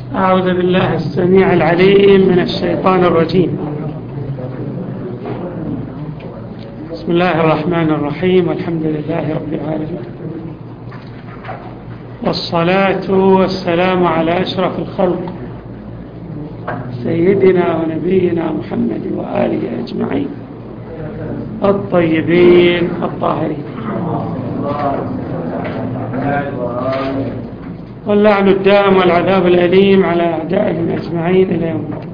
أعوذ بالله السميع العليم من الشيطان الرجيم. بسم الله الرحمن الرحيم، والحمد لله رب العالمين، والصلاة والسلام على أشرف الخلق سيدنا ونبينا محمد وآله أجمعين الطيبين الطاهرين، واللعن الدائم والعذاب الأليم على أعدائهم أجمعين إلى يوم الدين.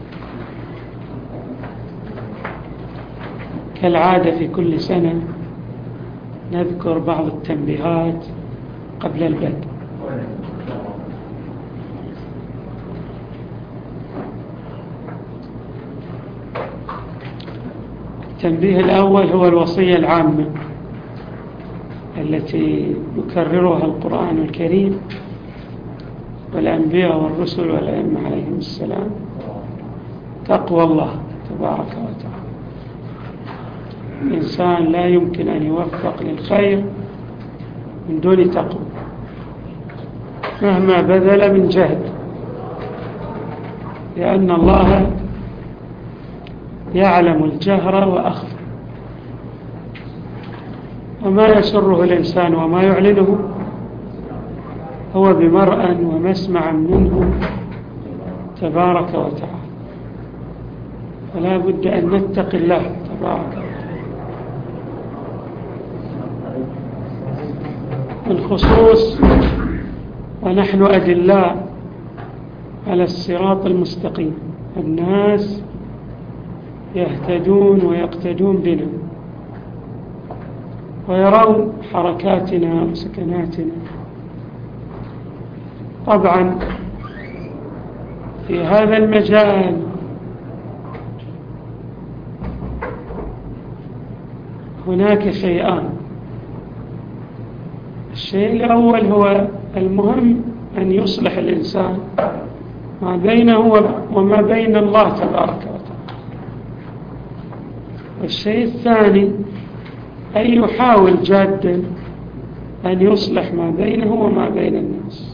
كالعادة في كل سنة نذكر بعض التنبيهات قبل البدء. التنبيه الأول هو الوصية العامة التي يكررها القرآن الكريم والأنبياء والرسل والأئمة عليهم السلام: تقوى الله تبارك وتعالى. الإنسان لا يمكن أن يوفق للخير من دون تقوى، مهما بذل من جهد، لأن الله يعلم الجهر وأخفى، وما يسره الإنسان وما يعلنه هو بمرأى ومسمع منه تبارك وتعالى، فلا بد أن نتقي الله تبارك وتعالى. بالخصوص ونحن أدلاء على الصراط المستقيم، الناس يهتدون ويقتدون بنا ويرون حركاتنا وسكناتنا. طبعا في هذا المجال هناك شيئان: الشيء الأول هو المهم أن يصلح الإنسان ما بينه وما بين الله تبارك وتعالى، والشيء الثاني أن يحاول جادا أن يصلح ما بينه وما بين الناس.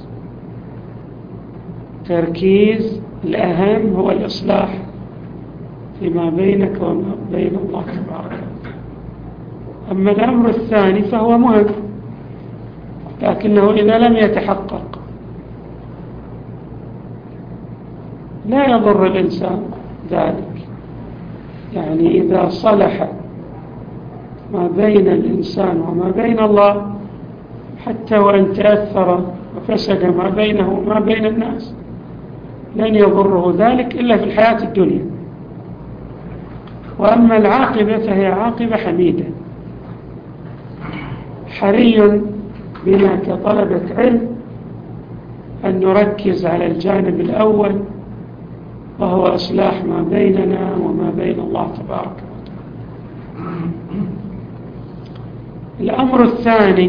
تركيز الأهم هو الإصلاح فيما بينك وما بين الله تبارك وتعالى. أما الأمر الثاني فهو مهم، لكنه إذا لم يتحقق لا يضر الإنسان ذلك. يعني إذا صلح ما بين الإنسان وما بين الله، حتى وإن تأثر وفسد ما بينه وما بين الناس، لن يضره ذلك إلا في الحياة الدنيا. وأما العاقبة فهي عاقبة حميدة. حري بنا كطلبة علم أن نركز على الجانب الأول، وهو إصلاح ما بيننا وما بين الله تبارك وتعالى. الأمر الثاني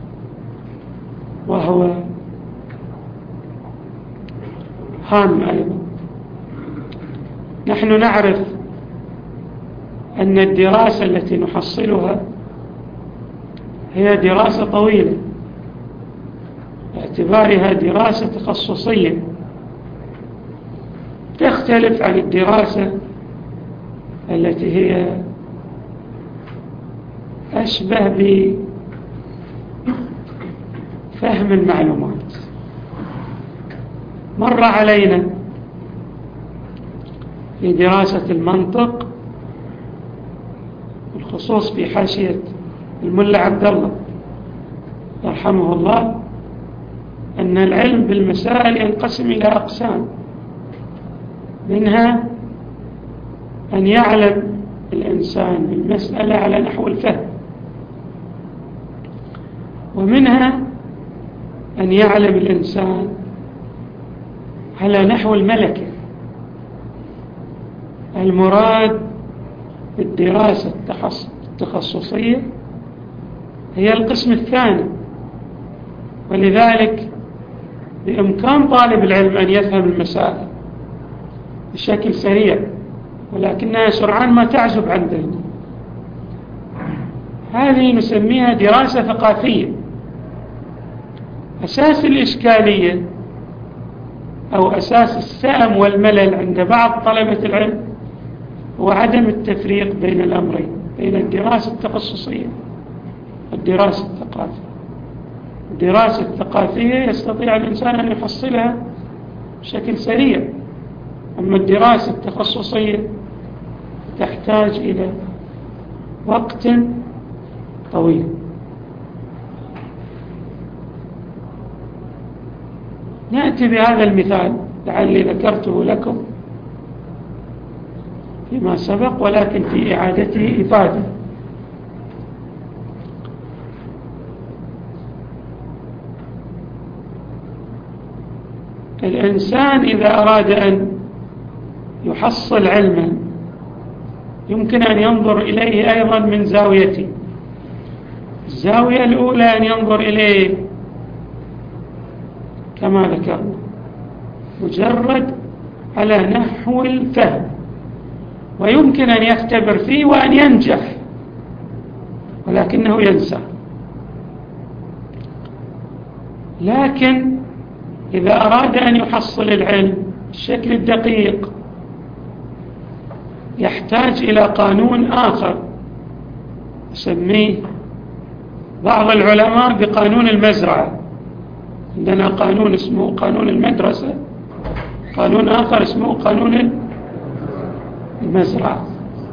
وهو هام أيضا: نحن نعرف أن الدراسة التي نحصلها هي دراسة طويلة، باعتبارها دراسة تخصصية تختلف عن الدراسة التي هي أشبه بفهم المعلومات. مر علينا في دراسة المنطق، بالخصوص في حاشية الملا عبد الله يرحمه الله، أن العلم بالمسائل ينقسم إلى أقسام: منها أن يعلم الإنسان المسألة على نحو الفهم، ومنها أن يعلم الإنسان على نحو الملكة. المراد بالدراسة التخصصية هي القسم الثاني، ولذلك بإمكان طالب العلم أن يفهم المسائل بشكل سريع، ولكنها سرعان ما تعزب عن ذهنه. هذه نسميها دراسة ثقافية. أساس الإشكالية أو أساس السأم والملل عند بعض طلبة العلم هو عدم التفريق بين الأمرين، بين الدراسة التخصصية والدراسة الثقافية. الدراسة الثقافية يستطيع الإنسان أن يحصلها بشكل سريع، أما الدراسة التخصصية تحتاج إلى وقت طويل. نأتي بهذا المثال لعلي ذكرته لكم فيما سبق، ولكن في إعادته إفادة. الإنسان إذا أراد أن يحصل علما يمكن أن ينظر إليه أيضا من زاويتين. الزاوية الأولى أن ينظر إليه كما ذكرنا مجرد على نحو الفهم، ويمكن أن يختبر فيه وأن ينجح ولكنه ينسى. لكن إذا أراد أن يحصل العلم بالشكل الدقيق يحتاج إلى قانون آخر يسميه بعض العلماء بقانون المزرعة. عندنا قانون اسمه قانون المدرسة، قانون آخر اسمه قانون المزرعة.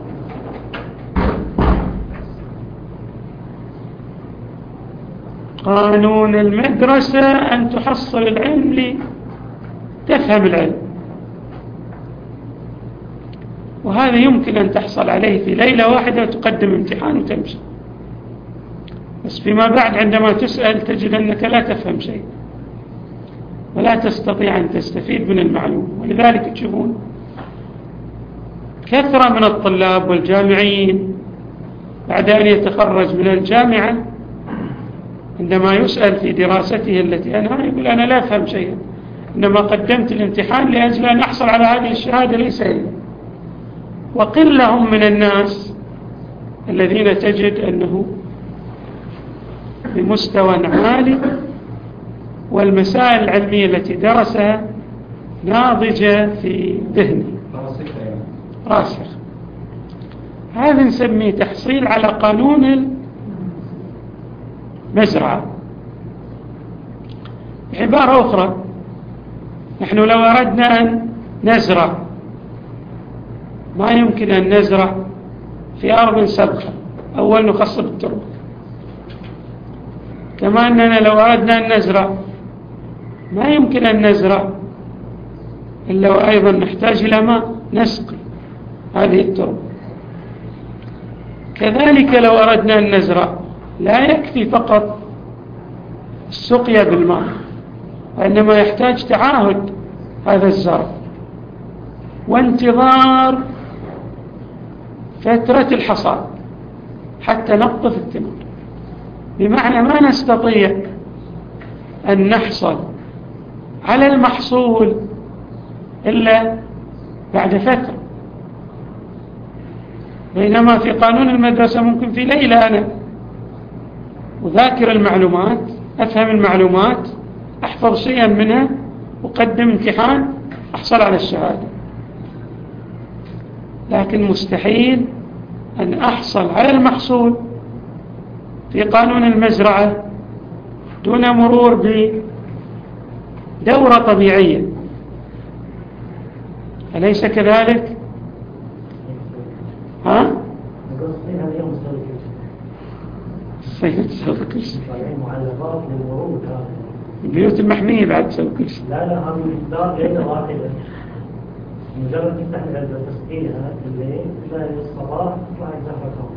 قانون المدرسة أن تحصل العلم لتفهم العلم، وهذا يمكن أن تحصل عليه في ليلة واحدة وتقدم امتحان وتمشي، بس فيما بعد عندما تسأل تجد أنك لا تفهم شيء ولا تستطيع أن تستفيد من المعلومة. ولذلك تشوفون كثرة من الطلاب والجامعيين بعد أن يتخرج من الجامعة عندما يسأل في دراسته التي أنهى يقول أنا لا أفهم شيئا، إنما قدمت الامتحان لأجل أن أحصل على هذه الشهادة ليس هي. وقلة هم من الناس الذين تجد أنه بمستوى عالي والمسائل العلمية التي درسها ناضجة في ذهنه راسخ. هذا نسميه تحصيل على قانون المزرعة. بعبارة أخرى، نحن لو أردنا أن نزرع ما يمكن أن نزرع في أرض سبخة، أول نخصب التربة. كما أننا لو أردنا أن نزرع ما يمكن أن نزرع إلا وأيضا نحتاج إلى ماء نسقي هذه التربة. كذلك لو أردنا أن نزرع لا يكفي فقط السقيا بالماء، وإنما يحتاج تعاهد هذا الزرع وانتظار فترة الحصاد حتى نقطف الثمار. بمعنى ما نستطيع أن نحصل على المحصول إلا بعد فترة، بينما في قانون المدرسة ممكن في ليلة أنا أذاكر المعلومات، أفهم المعلومات، أحفظ شيئا منها، أقدم امتحان، أحصل على الشهادة. لكن مستحيل أن أحصل على المحصول في قانون المزرعة دون مرور بدورة طبيعية، أليس كذلك؟ ها؟ الصيد تسوي كل شيء، البيوت المحمية بعد تسوي كل شيء. لا هم يختار ليلة واحدة، مجرد تفتح العلبة تسقيها الليل تلاقي الصباح تطلع الزهرة.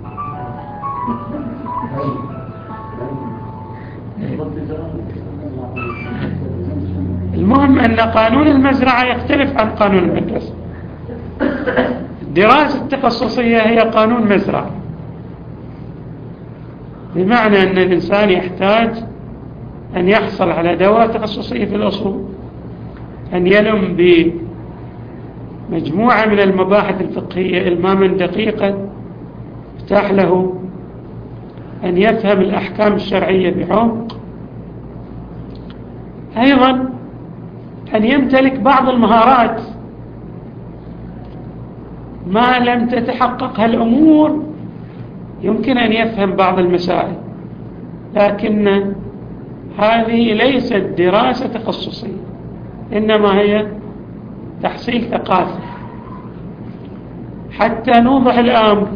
المهم أن قانون المزرعة يختلف عن قانون المدرسة. الدراسة التخصصية هي قانون مزرعة، بمعنى أن الإنسان يحتاج أن يحصل على دورة تخصصية في الأصول، أن يلم بمجموعة من المباحث الفقهية إلماما دقيقا يفتح له أن يفهم الأحكام الشرعية بعمق. أيضا أن يمتلك بعض المهارات. ما لم تتحقق هالأمور يمكن أن يفهم بعض المسائل، لكن هذه ليست دراسة تخصصية، إنما هي تحصيل ثقافي. حتى نوضح الأمر،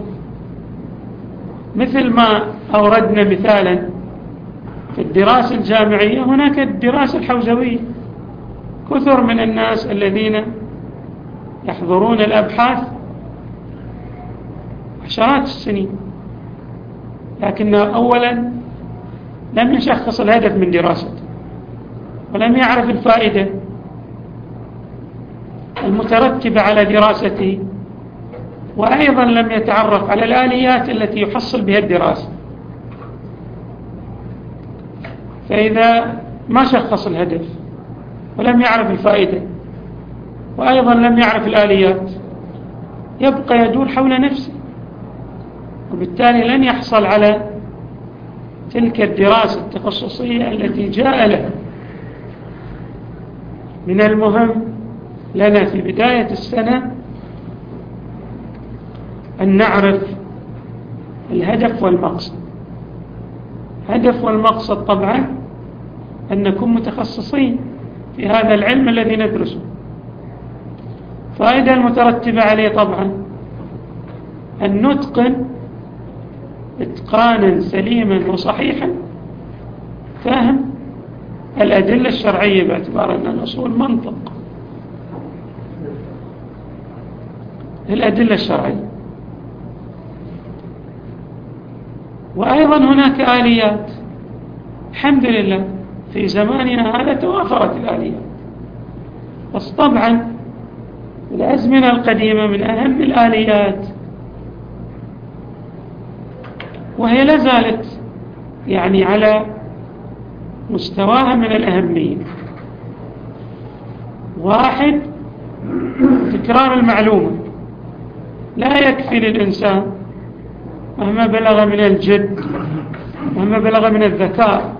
مثل ما أوردنا مثالا في الدراسة الجامعية، هناك الدراسة الحوزوية. كثر من الناس الذين يحضرون الأبحاث عشرات السنين، لكن أولا لم يشخص الهدف من دراسته، ولم يعرف الفائدة المترتبة على دراسته، وأيضا لم يتعرف على الآليات التي يحصل بها الدراسة. فإذا ما شخص الهدف ولم يعرف الفائدة وأيضا لم يعرف الآليات، يبقى يدور حول نفسه، وبالتالي لن يحصل على تلك الدراسة التخصصية التي جاء له. من المهم لنا في بداية السنة أن نعرف الهدف والمقصد. هدف والمقصد طبعا أن نكون متخصصين في هذا العلم الذي ندرسه. فائدة المترتبة عليه طبعا أن نتقن إتقانا سليما وصحيحا فهم الأدلة الشرعية، باعتبار أن الأصول منطق الأدلة الشرعية. وأيضا هناك آليات، الحمد لله في زماننا هذا توافرت الآليات، بس طبعا الأزمنة القديمة من أهم الآليات، وهي لازالت يعني على مستواها من الأهمية. واحد، تكرار المعلومة. لا يكفي للإنسان مهما بلغ من الجد، مهما بلغ من الذكاء،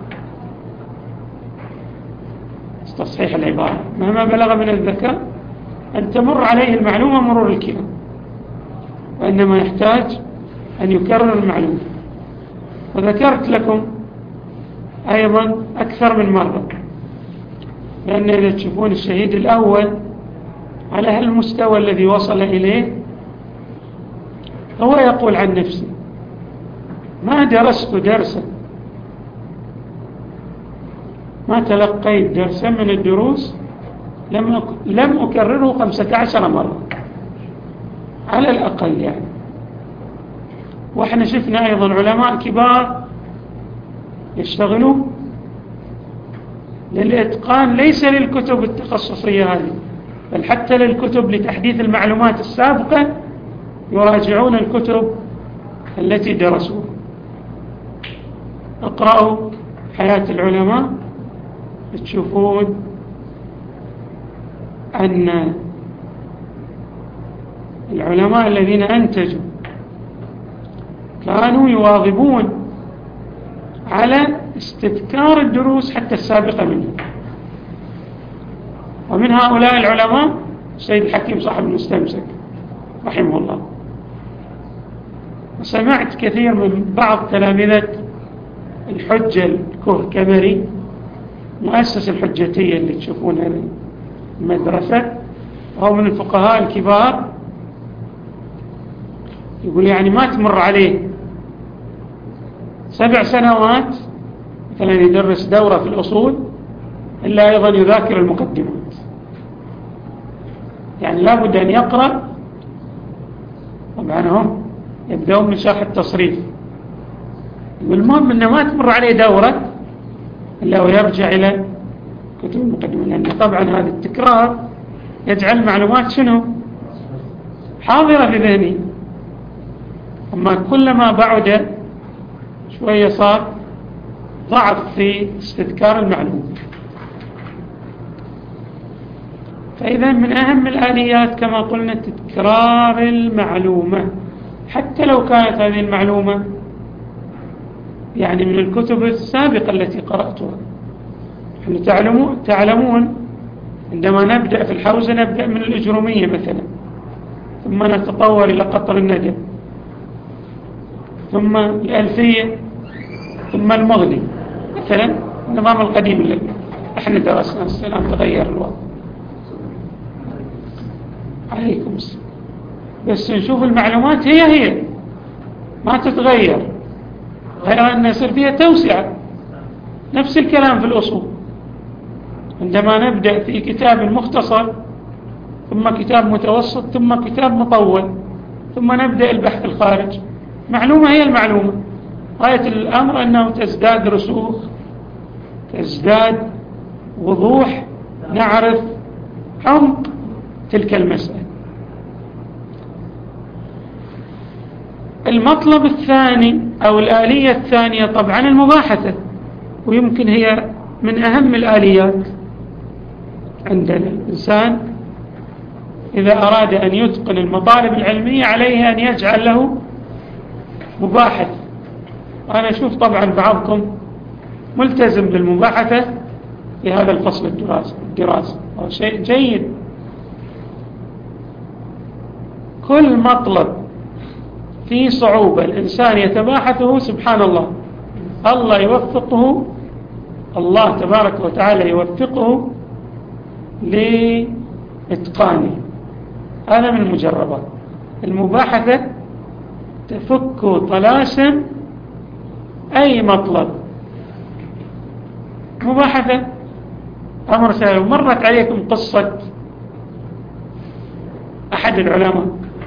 تصحيح العبارة، مهما بلغ من الذكاء أن تمر عليه المعلومة مرور الكرام، وإنما يحتاج أن يكرر المعلومة. وذكرت لكم أيضا أكثر من مرة لأن إذا تشوفون الشهيد الأول على هالمستوى الذي وصل إليه، هو يقول عن نفسه: ما درست درسا، ما تلقيت درسا من الدروس لم أكرره 15 مرة على الأقل يعني. وإحنا شفنا أيضا علماء كبار يشتغلوا للإتقان، ليس للكتب التخصصية هذه، بل حتى للكتب لتحديث المعلومات السابقة يراجعون الكتب التي درسوها. اقرأوا حياة العلماء تشوفون أن العلماء الذين أنتجوا كانوا يواظبون على استذكار الدروس حتى السابقة منهم. ومن هؤلاء العلماء السيد الحكيم صاحب المستمسك رحمه الله. وسمعت كثير من بعض تلامذة الحجة الكهكمري، مؤسس الحجتية اللي تشوفونها المدرسة، وهو من الفقهاء الكبار، يقول يعني ما تمر عليه 7 سنوات مثلا يدرس دورة في الأصول إلا أيضا يذاكر المقدمات. يعني لابد أن يقرأ، طبعا هم يبدأون من شرح التصريف. والمهم أنه ما تمر عليه دورة إلا ويرجع إلى كتب المقدمة، لأن طبعا هذا التكرار يجعل معلومات شنو حاضرة في ذهني. أما كلما بعد شوية صار ضعف في استذكار المعلومة. فإذا من أهم الآليات كما قلنا تكرار المعلومة، حتى لو كانت هذه المعلومة يعني من الكتب السابقة التي قرأتها. تعلمون عندما نبدأ في الحوزة نبدأ من الإجرومية مثلا، ثم نتطور إلى قطر الندى، ثم الألفية، ثم المغني مثلا، النظام القديم اللي احنا درسنا. السلام تغير الوضع. عليكم السلام. بس نشوف المعلومات هي ما تتغير، غير أن يصير فيها توسعة. نفس الكلام في الأصول، عندما نبدأ في كتاب مختصر، ثم كتاب متوسط، ثم كتاب مطول، ثم نبدأ البحث الخارج. معلومة هي المعلومة، غاية الأمر أنه تزداد رسوخ، تزداد وضوح، نعرف عمق تلك المسألة. المطلب الثاني أو الآلية الثانية طبعا المباحثة، ويمكن هي من أهم الآليات عندنا. الإنسان إذا أراد أن يتقن المطالب العلمية عليه أن يجعل له مباحث. وأنا أشوف طبعا بعضكم ملتزم بالمباحثة في هذا الفصل الدراسي، هو شيء جيد. كل مطلب فيه صعوبة الإنسان يتباحثه، سبحان الله، الله يوفقه، الله تبارك وتعالى يوفقه لإتقانه. هذا من المجربات. المباحثة تفك طلاسم أي مطلب. مباحثة أمر سهل. مرت عليكم قصة أحد العلماء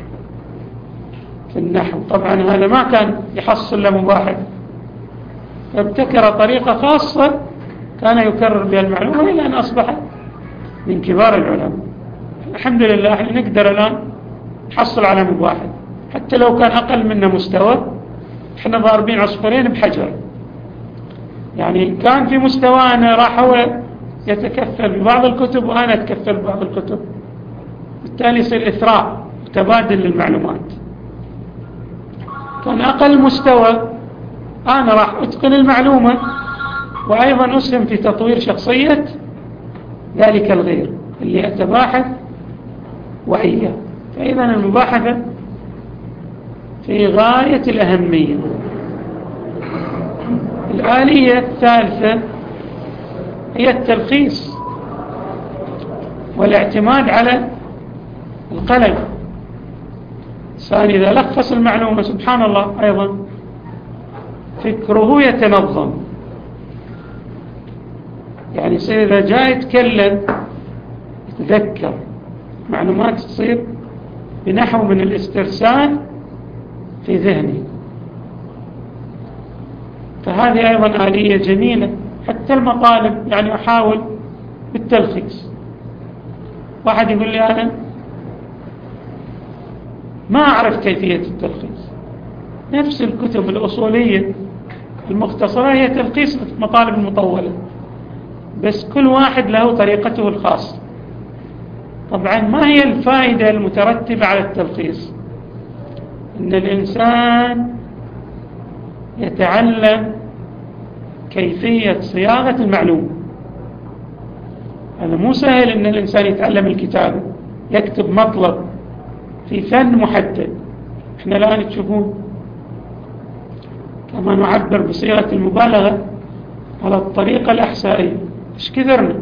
في النحو، طبعا هذا ما كان يحصل له مباحث، فابتكر طريقة خاصة كان يكرر بها المعلومة إلى أن أصبح من كبار العلماء. الحمد لله احنا نقدر الآن نحصل على مباحث، حتى لو كان أقل منا مستوى احنا ضاربين عصفورين بحجر. يعني كان في مستوى أنا راح هو يتكفل ببعض الكتب وأنا أتكفل ببعض الكتب، بالتالي يصير إثراء وتبادل للمعلومات. كان أقل مستوى أنا راح أتقن المعلومة وأيضا أسهم في تطوير شخصية ذلك الغير اللي أتباحث وإياه. فإذا المباحثة في غاية الأهمية. الآلية الثالثة هي التلخيص والاعتماد على القلم. الإنسان إذا لخص المعلومة سبحان الله أيضا فكره يتنظم. يعني يصير إذا جاء يتكلم يتذكر معلومات، تصير بنحو من الاسترسال في ذهنه. فهذه أيضا آلية جميلة. حتى المطالب يعني أحاول بالتلخيص. واحد يقول لي أنا ما أعرف كيفية التلخيص. نفس الكتب الأصولية المختصرة هي تلخيص مطالب المطولة، بس كل واحد له طريقته الخاصة. طبعا ما هي الفائدة المترتبة على التلخيص؟ إن الإنسان يتعلم كيفية صياغة المعلومة. هذا مو سهل إن الإنسان يتعلم الكتابة، يكتب مطلب في فن محدد. إحنا الآن تشوفون كما نعبر بصيغة المبالغة على الطريقة الأحسائية، إيش كثرنا،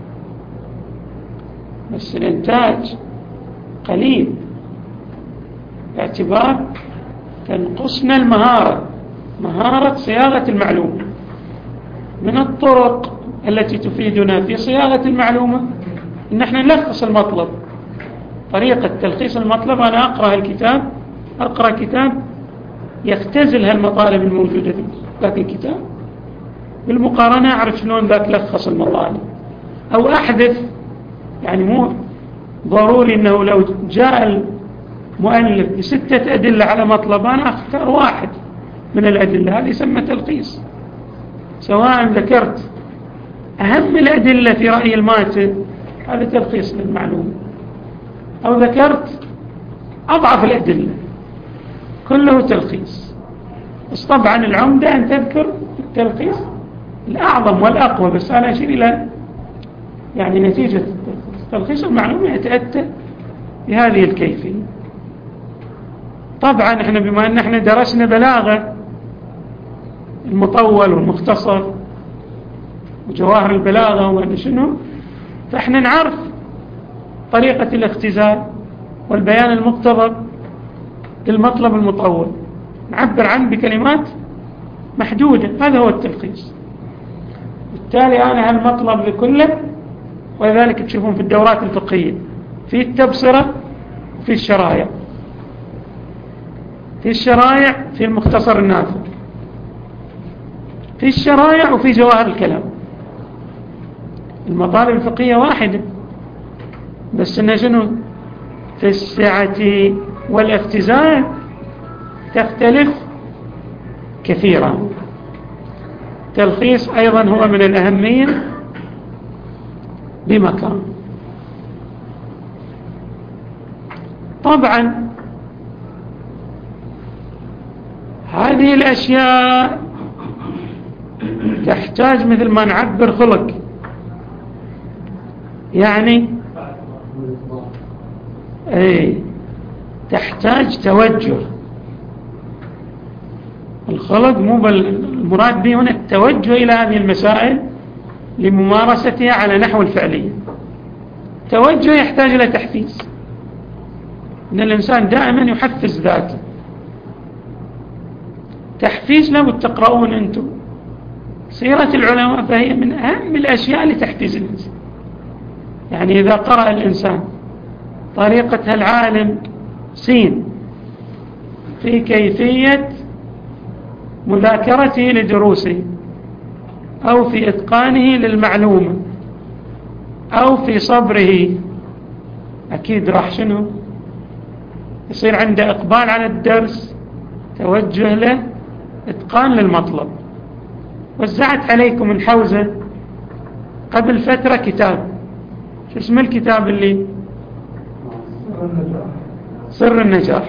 بس الإنتاج قليل، باعتبار تنقصنا المهارة، مهارة صياغة المعلومة. من الطرق التي تفيدنا في صياغة المعلومة إن احنا نلخص المطلب. طريقة تلخيص المطلب أنا أقرأ كتاب يختزل هالمطالب الموجودة في ذاك الكتاب، بالمقارنة أعرف شلون ذاك لخص المطالب. أو أحدث، يعني مو ضروري أنه لو جاء المؤلف بستة أدلة على مطلب أنا أختار واحد من الأدلة، هذا يسمى تلخيص. سواء ذكرت أهم الأدلة في رأي الماتن هذا تلخيص للمعلومة، أو ذكرت أضعف الأدلة، كله تلخيص. بس طبعا العمدة أن تذكر التلخيص الأعظم والأقوى، بس أنا أشير إلى يعني نتيجة التلخيص. تلخيص المعلومة يتأتى بهذه الكيفية. طبعا احنا بما ان احنا درسنا بلاغة المطول والمختصر وجواهر البلاغة وما شنو، فاحنا نعرف طريقة الاختزال والبيان المقتضب للمطلب المطول، نعبر عنه بكلمات محدودة، هذا هو التلخيص. بالتالي أنا هالمطلب لكله، ولذلك تشوفون في الدورات الفقهية في التبصرة وفي الشرائع، في الشرائع في المختصر النافع، في الشرائع وفي جواهر الكلام. المطالب الفقهية واحدة، بس إنها شنو في السعة والاختزال تختلف كثيرا. تلخيص أيضا هو من الأهمية بمكان. طبعا هذه الأشياء تحتاج مثل ما نعبر خلق، يعني تحتاج توجه. الخلق مو المراد به هنا التوجه إلى هذه المسائل لممارستها على نحو الفعلية. توجه يحتاج إلى تحفيز، إن الإنسان دائما يحفز ذاته. تحفيز لابد تقرؤون أنتم سيرة العلماء، فهي من أهم الأشياء لتحفيز الإنسان. يعني إذا قرأ الإنسان طريقة العالم سين في كيفية مذاكرته لدروسه، أو في إتقانه للمعلومة، أو في صبره، أكيد راح شنو يصير عنده إقبال على الدرس، توجه له، إتقان للمطلب. وزعت عليكم الحوزة قبل فترة كتاب، شو اسم الكتاب اللي سر النجاح.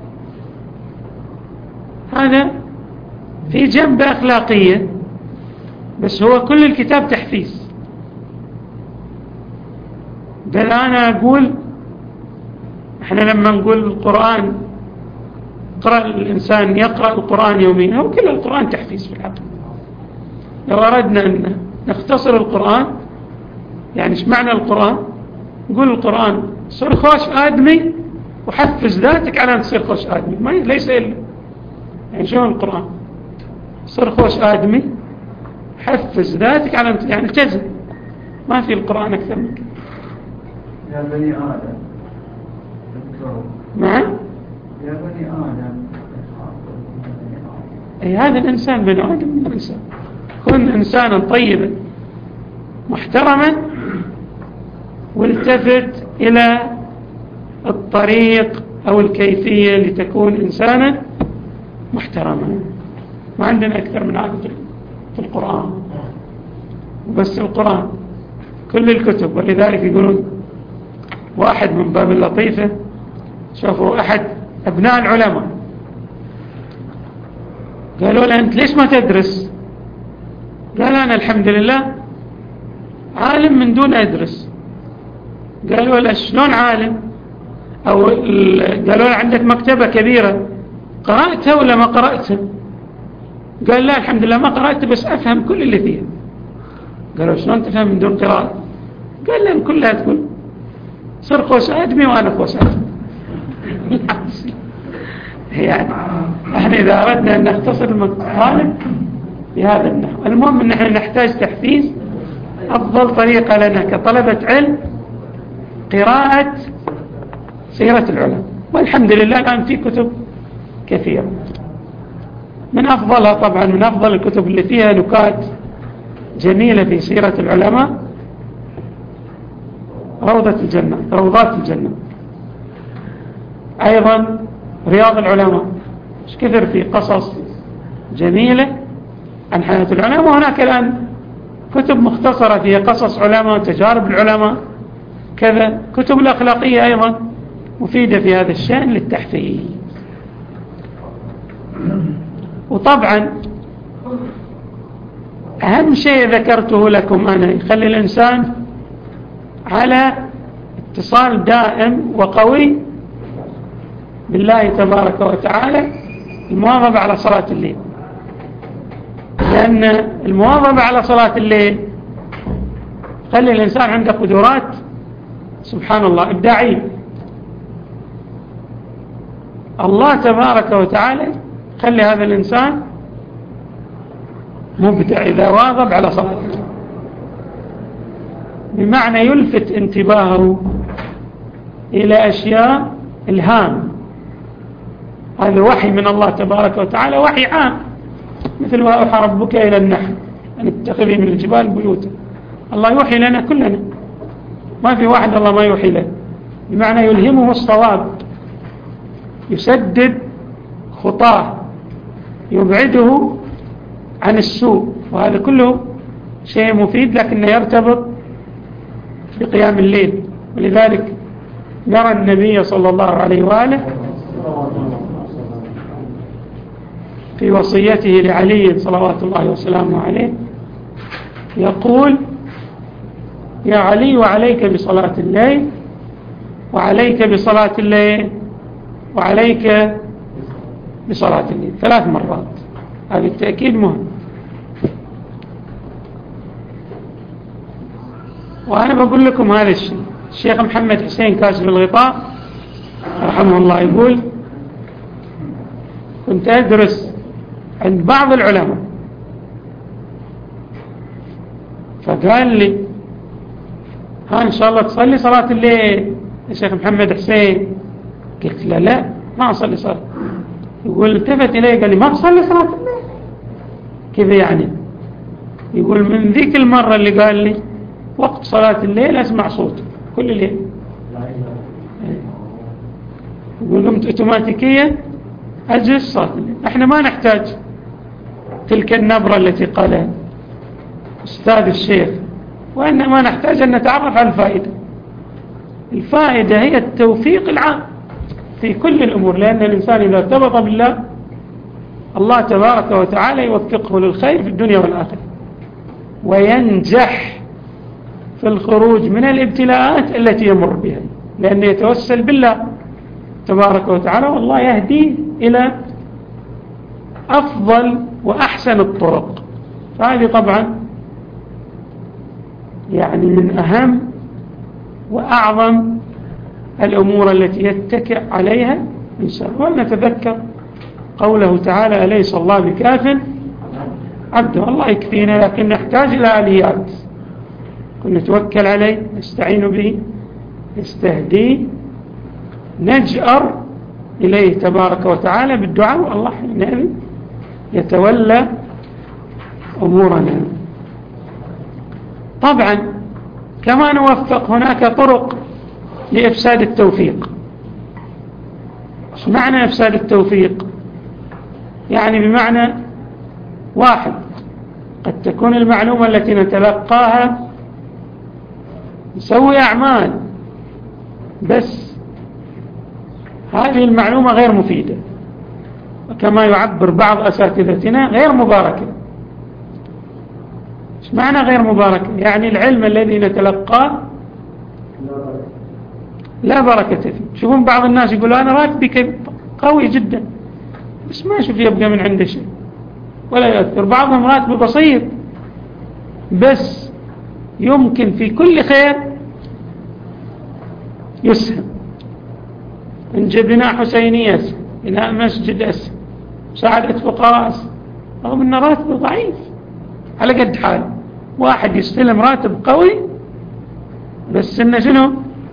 هذا في جنب أخلاقية، بس هو كل الكتاب تحفيز. بل أنا أقول احنا لما نقول القرآن قرأ الإنسان يقرأ القرآن يوميا، هو كل القرآن تحفيز في الحقيقة. لو أردنا أن نختصر القرآن، يعني ايش معنى القرآن؟ نقول القرآن صر خوش آدمي وحفز ذاتك على أن تصير خوش آدمي، ما ليس إلا يعني شو القرآن؟ صر خوش آدمي حفز ذاتك على أن يعني التزم، ما في القرآن أكثر من كده. يا بني آدم نعم يا بني آدم أي هذا الإنسان بني آدم، الإنسان كن إنسانا طيبا محترما، والتفت إلى الطريق أو الكيفية لتكون إنسانا محترما. ما عندنا أكثر من هذا في القرآن، وبس القرآن كل الكتب. ولذلك يقولون واحد من باب اللطيفة، شوفوا أحد أبناء العلماء قالوا له أنت ليش ما تدرس؟ قال أنا الحمد لله عالم من دون أدرس. قالوا له شلون عالم؟ أو قالوا له عندك مكتبة كبيرة قرأتها ولا ما قرأتها؟ قال لا الحمد لله ما قرأتها، بس أفهم كل اللي فيها. قالوا شلون تفهم من دون قراءة؟ قال لهم كلها تقول صر خوش آدمي وأنا خوش آدمي. يعني احنا إذا أردنا أن نختصر المطالب بهذا النحو، المهم أن احنا نحتاج تحفيز. أفضل طريقة لنا كطلبة علم قراءة سيرة العلماء، والحمد لله الآن في كتب كثيرة. من أفضلها طبعا، من أفضل الكتب اللي فيها نكات جميلة في سيرة العلماء روضات الجنة. أيضا رياض العلماء، مش كثر في قصص جميلة عن حياة العلماء. وهناك الآن كتب مختصرة فيها قصص علماء، تجارب العلماء، كذا. كتب الأخلاقية أيضا مفيدة في هذا الشأن للتحفيز. وطبعا أهم شيء ذكرته لكم أنا، يخلي الإنسان على اتصال دائم وقوي بالله تبارك وتعالى المواظبة على صلاة الليل، لأن المواظبة على صلاة الليل خلي الإنسان عنده قدرات سبحان الله إبداعية. الله تبارك وتعالى خلي هذا الإنسان مبدع إذا واظب على صلاة الليل، بمعنى يلفت انتباهه إلى أشياء الهام. هذا وحي من الله تبارك وتعالى، وحي عام، مثل وأوحى ربك إلى النحل أن اتخذي من الجبال بيوتا. الله يوحي لنا كلنا، ما في واحد الله ما يوحي له، بمعنى يلهمه الصواب، يسدد خطاه، يبعده عن السوء، وهذا كله شيء مفيد لكنه يرتبط بقيام الليل. ولذلك نرى النبي صلى الله عليه وآله في وصيته لعلي صلوات الله وسلامه عليه يقول: يا علي وعليك بصلاة الليل، وعليك بصلاة الليل، وعليك بصلاة الليل 3 مرات. هذا التأكيد مهم. وأنا بقول لكم هذا الشيء. الشيخ محمد حسين كاشف الغطاء رحمه الله يقول: كنت أدرس عند بعض العلماء فقال لي: ها إن شاء الله تصلي صلاة الليل يا شيخ محمد حسين؟ قلت له: لا ما أصلي صلاة. يقول التفت إليه قال لي: ما تصلي صلاة الليل كذا يعني؟ يقول من ذيك المرة اللي قال لي وقت صلاة الليل أسمع صوته كل الليل. يقول قمت أوتوماتيكيا أجلس صلاة الليل. احنا ما نحتاج تلك النبرة التي قالها أستاذ الشيخ، وإنما نحتاج أن نتعرف على الفائدة. الفائدة هي التوفيق العام في كل الأمور، لأن الإنسان إذا ارتبط بالله الله تبارك وتعالى يوفقه للخير في الدنيا والآخرة، وينجح في الخروج من الابتلاءات التي يمر بها، لأنه يتوسل بالله تبارك وتعالى، والله يهديه إلى أفضل وأحسن الطرق. فهذه طبعا يعني من أهم وأعظم الأمور التي يتكئ عليها الإنسان. ونتذكر قوله تعالى: أليس الله بكاف عبده؟ الله يكفينا، لكن نحتاج إلى آليات، نتوكل عليه، نستعين به، نستهديه، نجأر إليه تبارك وتعالى بالدعاء، والله حينئذ يتولى أمورنا. طبعا كما نوفق هناك طرق لإفساد التوفيق. ايش معنى إفساد التوفيق؟ يعني بمعنى واحد، قد تكون المعلومة التي نتلقاها نسوي أعمال بس هذه المعلومة غير مفيدة، وكما يعبر بعض أساتذتنا غير مباركة. ايش معنى غير مباركة؟ يعني العلم الذي نتلقاه لا بركة فيه. تشوفون بعض الناس يقولوا أنا راتبي قوي جدا بس ما أشوف يبقى من عنده شيء ولا يؤثر. بعضهم راتبه بسيط بس يمكن في كل خير يسهم، إنجاب بناء حسينية، بناء مسجد أسهم، مساعدة فقراء، رغم أن راتبه ضعيف على قد حاله. واحد يستلم راتب قوي بس إنه شنو؟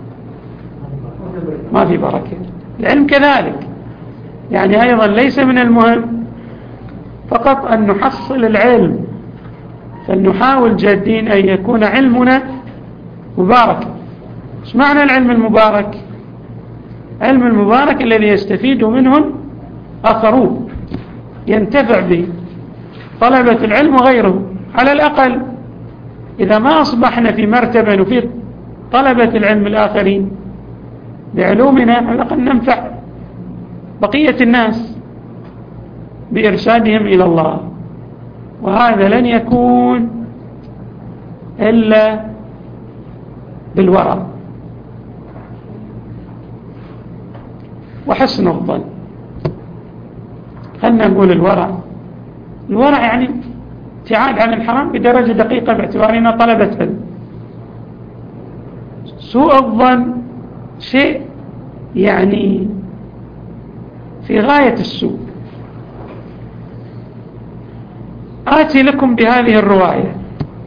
ما في بركة. العلم كذلك، يعني أيضا ليس من المهم فقط أن نحصل العلم، فلنحاول جادين أن يكون علمنا مبارك. ايش معنى العلم المبارك؟ علم المبارك الذي يستفيد منه آخرون، ينتفع به طلبة العلم وغيره. على الأقل إذا ما أصبحنا في مرتبة نفيد طلبة العلم الآخرين بعلومنا، على الأقل ننفع بقية الناس بإرشادهم إلى الله. وهذا لن يكون إلا بالورع، وحسن الظن. خلنا نقول الورع يعني ابتعاد عن الحرام بدرجة دقيقة باعتبارنا طلبة علم. سوء الظن شيء يعني في غاية السوء. آتي لكم بهذه الرواية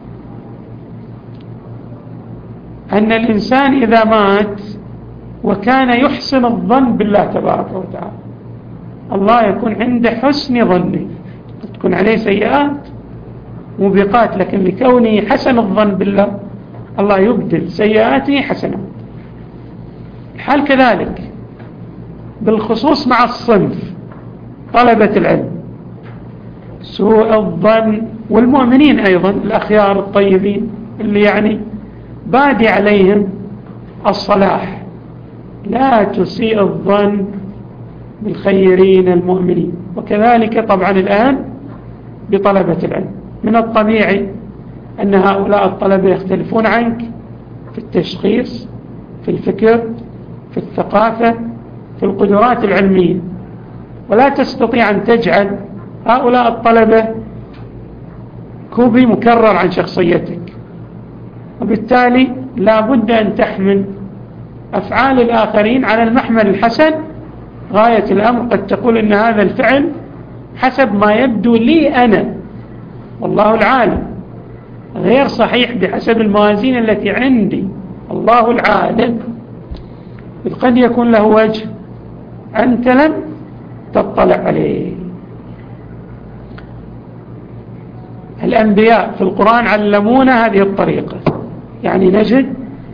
أن الإنسان إذا مات وكان يحسن الظن بالله تبارك وتعالى، الله يكون عنده حسن ظنه، تكون عليه سيئات موبقات، لكن لكونه حسن الظن بالله الله يبدل سيئاته حسنات. الحال كذلك بالخصوص مع الصنف طلبة العلم، سوء الظن، والمؤمنين أيضا الأخيار الطيبين اللي يعني بادي عليهم الصلاح. لا تسيء الظن بالخيرين المؤمنين. وكذلك طبعا الآن بطلبة العلم، من الطبيعي أن هؤلاء الطلبة يختلفون عنك في التشخيص، في الفكر، في الثقافة، في القدرات العلمية، ولا تستطيع أن تجعل هؤلاء الطلبة كوبي مكرر عن شخصيتك، وبالتالي لا بد أن تحمل أفعال الآخرين على المحمل الحسن. غاية الأمر قد تقول إن هذا الفعل حسب ما يبدو لي أنا، والله العالم، غير صحيح بحسب الموازين التي عندي، الله العالم، إذ قد يكون له وجه أنت لم تطلع عليه. الأنبياء في القرآن علمونا هذه الطريقة، يعني نجد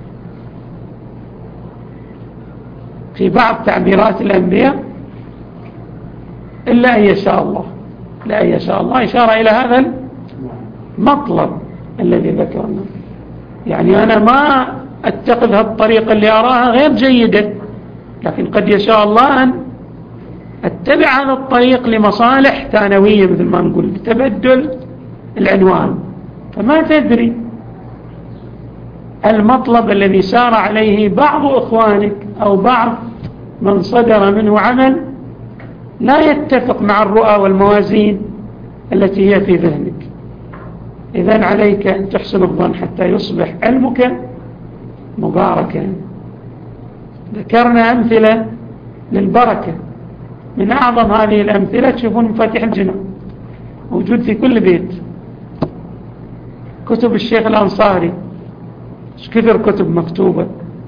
في بعض تعبيرات الأنبياء إلا أن يشاء الله، لا أن يشاء الله إشارة إلى هذا المطلب الذي ذكرنا. يعني أنا ما أتخذ هالطريقة اللي أراها غير جيدة، لكن قد يشاء الله أن أتبع هذا الطريق لمصالح ثانوية مثل ما نقول، بتبدل العنوان، فما تدري المطلب الذي سار عليه بعض إخوانك أو بعض من صدر منه عمل لا يتفق مع الرؤى والموازين التي هي في ذهنك. إذن عليك أن تحسن الظن حتى يصبح علمك مباركا. ذكرنا أمثلة للبركة، من أعظم هذه الأمثلة تشوفون مفاتيح الجنان موجود في كل بيت، كتب الشيخ الأنصاري، كثر كتب مكتوبة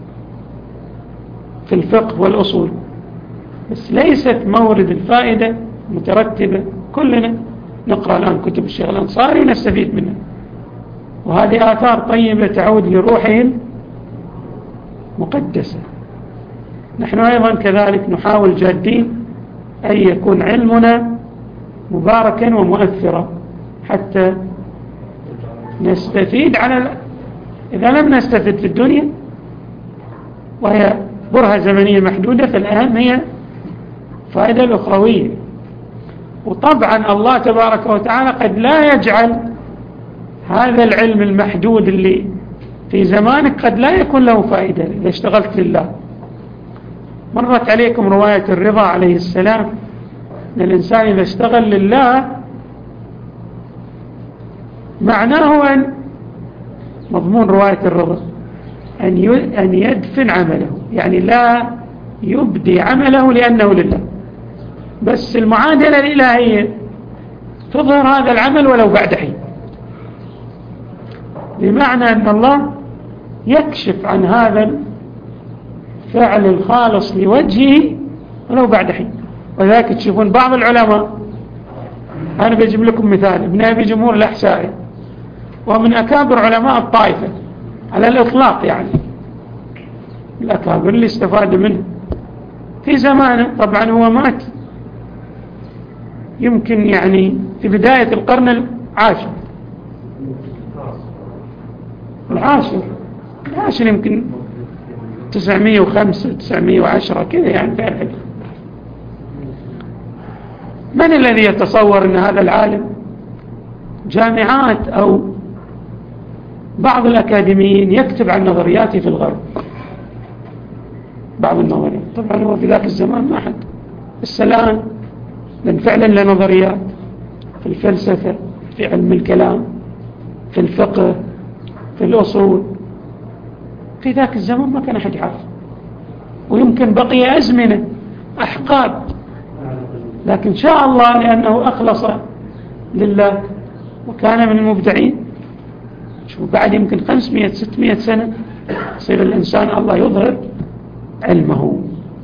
في الفقه والأصول، بس ليست مورد الفائدة مترتبة. كلنا نقرأ الآن كتب الشيخ الأنصاري ونستفيد منها، وهذه آثار طيبة تعود لروحه المقدسة. نحن أيضا كذلك نحاول جادين أن يكون علمنا مباركا ومؤثرا حتى نستفيد إذا لم نستفد في الدنيا وهي برهة زمنية محدودة، فالأهم هي فائدة الأخروية. وطبعا الله تبارك وتعالى قد لا يجعل هذا العلم المحدود اللي في زمانك قد لا يكون له فائدة إذا اشتغلت لله. مرت عليكم رواية الرضا عليه السلام أن الإنسان إذا اشتغل لله معناه أن مضمون رواية الرضا أن يدفن عمله، يعني لا يبدي عمله لأنه لله، بس المعادلة الإلهية تظهر هذا العمل ولو بعد حين، بمعنى أن الله يكشف عن هذا الفعل الخالص لوجهه ولو بعد حين. وذلك تشوفون بعض العلماء، أنا بجيب لكم مثال، ابن أبي جمهور الأحسائي ومن أكابر علماء الطائفة على الإطلاق، يعني الأكابر اللي استفاد منه في زمانه. طبعا هو مات يمكن يعني في بداية القرن العاشر يمكن 905 910 كذا يعني في الحديث. من الذي يتصور أن هذا العالم جامعات أو بعض الأكاديميين يكتب عن نظرياته في الغرب؟ بعض النظريات. طبعا هو في ذاك الزمان ما حد، بس الآن لأن فعلا لنظريات في الفلسفة، في علم الكلام، في الفقه، في الأصول. في ذاك الزمان ما كان أحد يعرف، ويمكن بقي أزمنة أحقاب، لكن شاء الله لأنه أخلص لله وكان من المبدعين. شوف بعد يمكن 500-600 سنة يصير الإنسان الله يظهر علمه.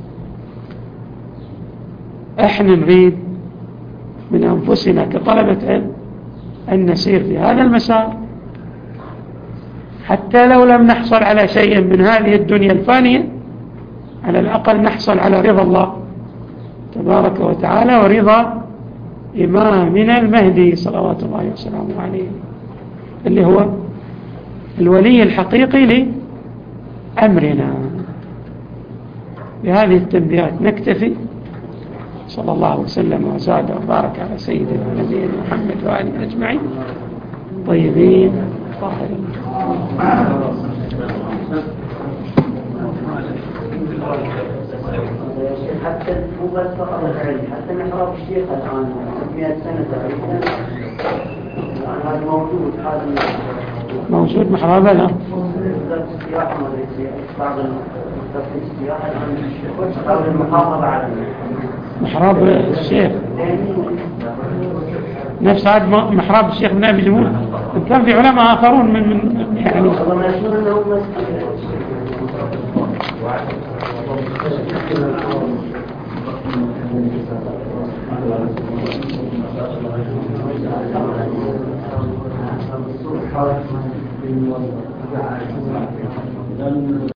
احنا نريد من أنفسنا كطلبة علم أن نسير في هذا المسار، حتى لو لم نحصل على شيء من هذه الدنيا الفانية، على الأقل نحصل على رضا الله تبارك وتعالى ورضا إمامنا المهدي صلوات الله وسلامه عليه، اللي هو الولي الحقيقي لأمرنا. بهذه التنبيهات نكتفي. صلى الله وسلم وزاد وبارك على سيدنا ونبينا محمد وآله أجمعين طيبين طاهرين. حتى مو بس فقط العلم، حتى محراب الشيخ الآن 100 سنة تقريبا الآن هذا موجود. هذا موجود محرابه. لا وزارة السياحة ما أدري بعض المختصين السياحة الآن حاول المحافظة على محراب الشيخ نفس هذا محراب الشيخ بن أبي جمهور. كان في علماء آخرون من يعني والله مشهور أنه مسجد